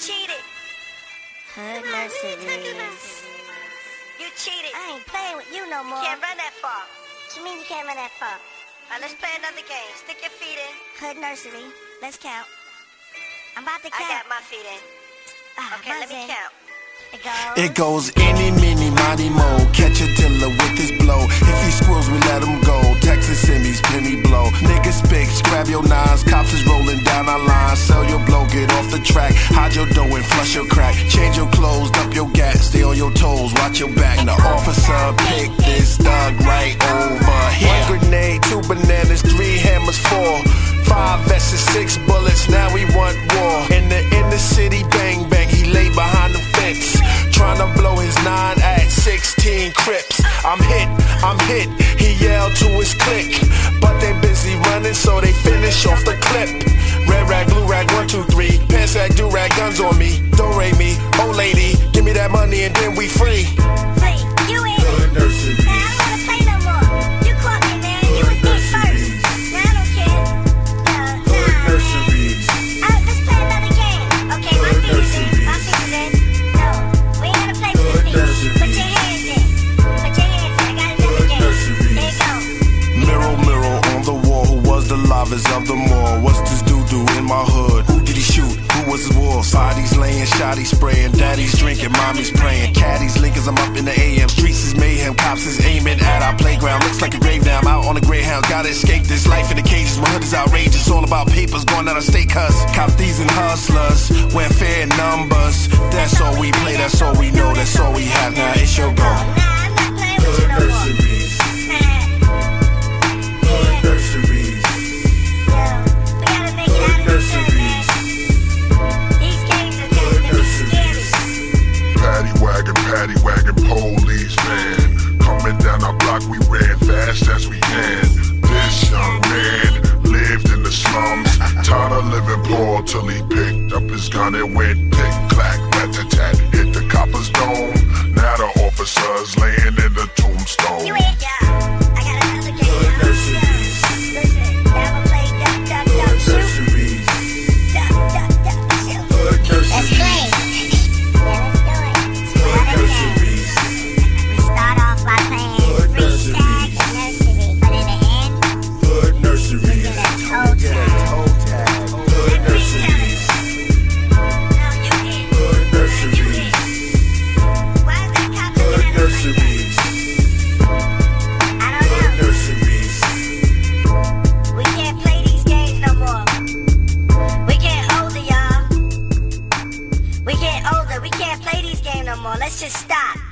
cheated. Hood nurseries. You cheated. I ain't playing with you no more. You can't run that far. What you mean you can't run that far? Alright, let's play another game. Stick your feet in. Hood nursery. Let's count. I'm about to count. I got my feet in. Okay, let me count. It goes any, mini, mighty, mo. Catch a dealer with his blow. If he squirrels, we let him go. Texas Emmys, penny blow. Niggas picks, grab your nines. Cops is rolling down our line. Sell your blow, get off the track. Hide your dough and flush your crack. Change your clothes, dump your gas. Stay on your toes, watch your back. The officer picked this thug right over here. 1 grenade, 2 bananas, 3 hammers, 4. 5 vests, 6 bullets, now we want war. In the city, bang, bang, he lay behind the fence. Tryna blow his 9 at 16 Crips. I'm hit, he yelled to his clique. But they busy running, so they finish off the clip. Red rag, blue rag, 1, 2, 3. Pants rag, do rag, guns on me. Don't rate me, old lady, give me that money and then we free. Free, you in. Hood nursery. Now I don't wanna play no more. You caught me, man. You was me first. Now I don't care. Hood nurseries. Let's play another game. Okay, my feet is in. My feet is in. No, we ain't gotta play with your feet. Put your hands in. Put your hands in. I got another game. There you go. Mirror, mirror on the wall, who was the livest of them all? What's this doo-doo in my hood? Who did he shoot? Who was his war? Sadies laying, shotty spraying, daddy's drinking, mommy's praying. Caddies linkers, I'm up in the AM. Streets is mayhem, cops is aiming at our playground. Looks like a grave now, I'm out on the Greyhound. Gotta escape this life in the cages, my hood is outrageous. All about papers, going out of state cuss. Cop thieves and hustlers, welfare and numbers. That's all we play, that's all we know, that's all we have. Now it's your go. Nah, I'm not playing with you no more. Nurseries. We gotta make it out of this hood, man. These games are getting scary. Paddy wagon, police van. Coming down our block, we ran fast as we can. This young man lived in the slums. Tired of living poor till he picked up his gun and went tick clack, rat-tat-tat. Hit the copper's dome. Now the officer's laying in the tombstone. You ain't, yeah. I got another game. Listen, never play duck, duck, duck, shoot. Duck, duck, duck, shoot. Let's play. Yeah, let's do it. It's another game. We start off by playing freeze tag and nursery, but in the end, we get a toe tag. Hood nurseries. No, you in. Hood nurseries. Why is that cop looking at us like that? I don't know. Nurseries. We can't play these games no more. We getting older, y'all. We getting older. We can't play these games no more. Let's just stop.